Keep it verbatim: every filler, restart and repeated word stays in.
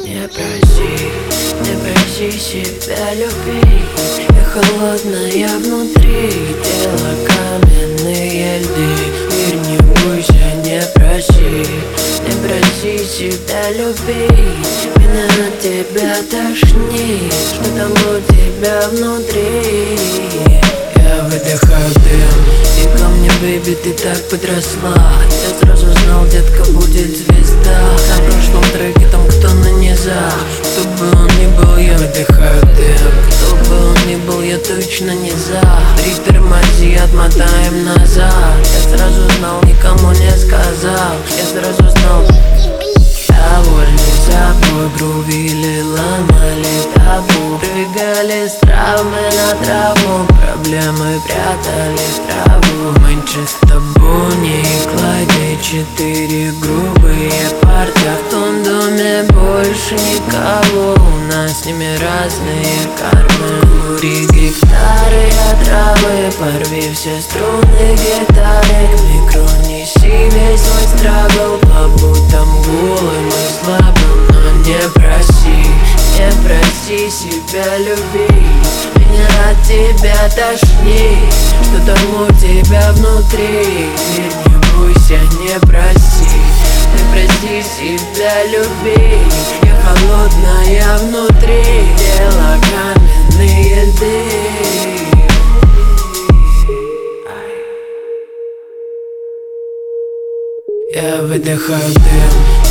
Не проси, не проси себя любить. Я холодная внутри, тело каменные льды. Мир, не бойся, не проси, не проси себя любить. Меня от тебя тошнит, что там у тебя внутри. Я выдыхаю дым, и ко мне, бэйби, ты так подросла. Я сразу знал, детка, будет звезда. На прошлом треке там кто на низах. Кто бы он ни был, я выдыхаю дым. Кто бы он ни был, я точно не за. Притормози, отмотаем назад. Я сразу знал, никому не сказал. Я сразу знал. Довольны собой, грубили, ломали табу. Прыгали с травмы на траву, проблемы прятали в траву. Меньше с тобой не клади, четыре грубые парти. В том доме больше никого, у нас с ними разные кармы. Кури гектары от травы, порви все струны гитары. К микро неси весь свой страгл, побудь там голым и слабым. Но не проси, не проси себя любить. Меня от тебя тошнит, что там у тебя внутри. Мир, не бойся, не проси, не проси себя любить. Я холодная внутри, тело каменные льды. Я выдыхаю дым,